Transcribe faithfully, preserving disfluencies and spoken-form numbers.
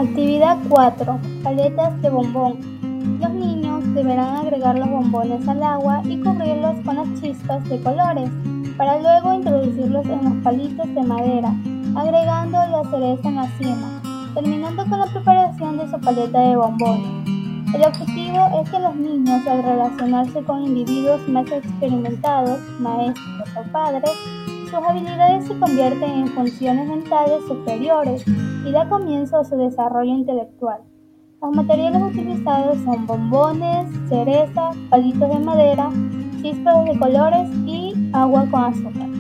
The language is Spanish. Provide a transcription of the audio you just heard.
Actividad cuatro. Paletas de bombón. Los niños deberán agregar los bombones al agua y cubrirlos con las chispas de colores, para luego introducirlos en los palitos de madera, agregando la cereza en la cima, terminando con la preparación de su paleta de bombones. El objetivo es que los niños, al relacionarse con individuos más experimentados, maestros o padres, sus habilidades se convierten en funciones mentales superiores y da comienzo a su desarrollo intelectual. Los materiales utilizados son bombones, cereza, palitos de madera, chispas de colores y agua con azúcar.